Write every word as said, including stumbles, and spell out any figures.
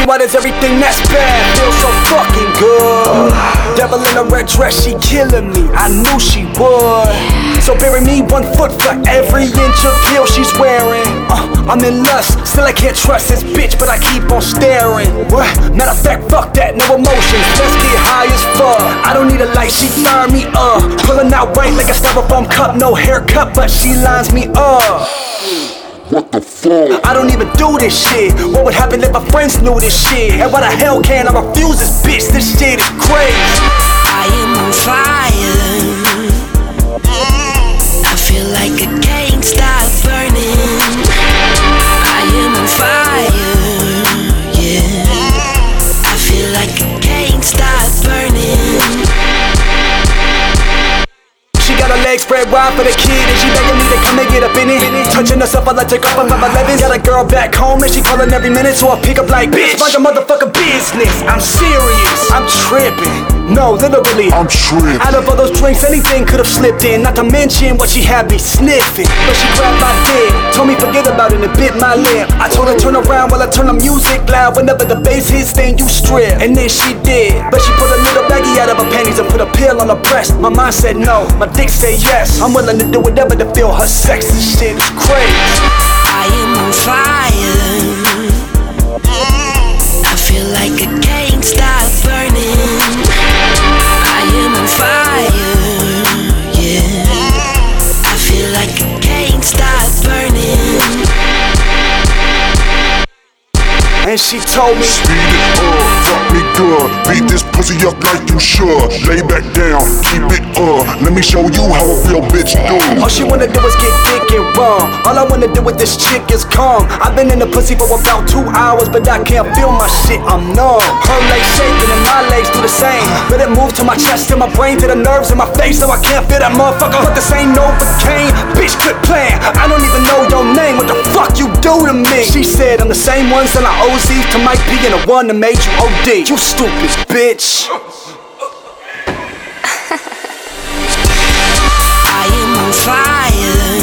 why does everything that's bad feel so fucking good? Devil in a red dress, she killing me, I knew she would. So bury me one foot for every inch of heel she's wearing. uh, I'm in lust, still I can't trust this bitch, but I keep on staring. What? Matter of fact, fuck that, no emotions, let's get high as fuck. I don't need a light, she fire me up. Pulling out white like a styrofoam cup, no haircut, but she lines me up. What the fuck? I don't even do this shit. What would happen if my friends knew this shit? And why the hell can I refuse this bitch? This shit is crazy. I am on fire. I feel like I can't stop burning. I am on fire, yeah. I feel like I can't stop burning. She got her legs spread wide for the kid, and she begging me to come and get up in it. Touching herself, I like to go from eleven. Got a girl back home and she calling every minute, so I pick up like, bitch, mind your motherfucking business. I'm serious, I'm tripping. No, literally, I'm tripping. Out of all those drinks, anything could've slipped in. Not to mention what she had me sniffing. But she grabbed my dick, told me forget about it and bit my lip. I told her turn around while I turn the music loud. Whenever the bass hits, then you strip. And then she did, but she pulled a little baggie out of her panties and put a pill on her breast. My mind said no, my dick said yes. I'm willing to do whatever to feel her sex. This shit is crazy. I am on fire. I feel like I can't stop burning. I am on fire, yeah. I feel like I can't stop burning. And she told me, speed it up, fuck me good. Beat this pussy up like you should. Lay back down, keep it up. Let me show you how a real bitch do. all she wanna do is get thick and rum. All I wanna do with this chick is come. I've been in the pussy for about two hours, but I can't feel my shit, I'm numb. Her legs shaking and my legs do the same. But it moves to my chest, to my brain, to the nerves in my face, so I can't feel that motherfucker. But this ain't Novocaine, bitch, quit playing. I don't even know your name, what the fuck you do to me? She said I'm the same one selling O Z to Mike P and the one that made you O D. You stupid bitch. I am on fire.